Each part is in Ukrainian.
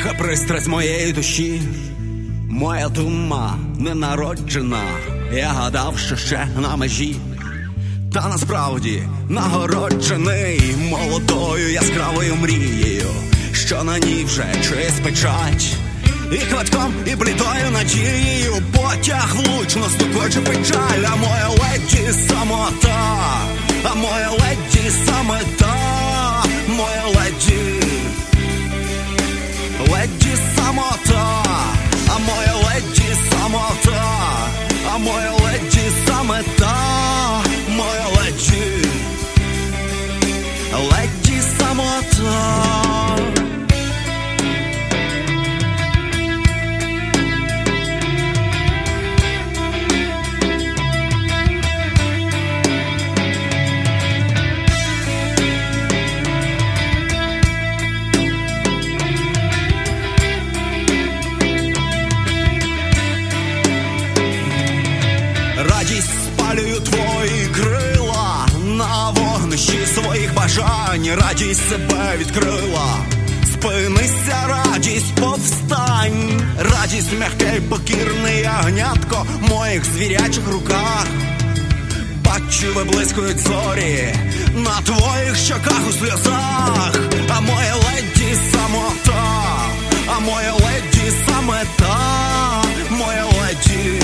тиха пристрасть моєї душі, моя дума ненароджена. Я гадав, що ще на межі, та насправді нагороджений молодою яскравою мрією, що на ній вже чиясь печать. І квитком, і блідою надією потяг влучно стукоче печаль. А моя леді самота, а моя леді саме та, моя леді, леді самота, а моя леді самота, а моя леді саме та, моя леді, леді самота. Радість спалюю твої крила на вогнищі своїх бажань. Радість себе відкрила, спинися, радість, повстань. Радість м'яке й покірне ягнятко в моїх звірячих руках. Бачу, виблискують зорі на твоїх щоках у сльозах. А моя леді самота, а моя леді саме та, моя леді,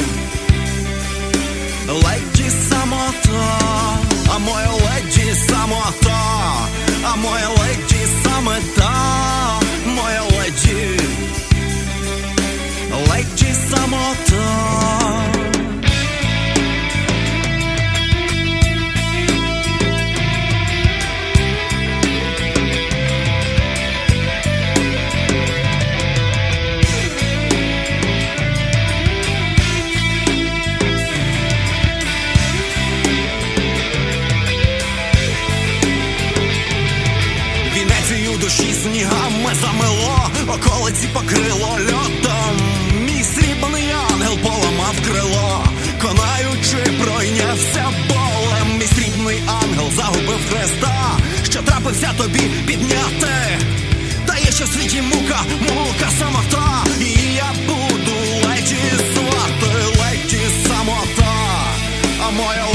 леді самота, а моя леді самота, а моя леді саме та, моя леді, леді самота. Душі снігами замело, околиці покрило льодом. Мій срібний ангел поламав крило, конаючи, пройнявся болем. Мій срібний ангел загубив хреста, що трапився тобі підняти. Та є ще в світі мука, мука самота, і я буду леді звати, леді самота, а моя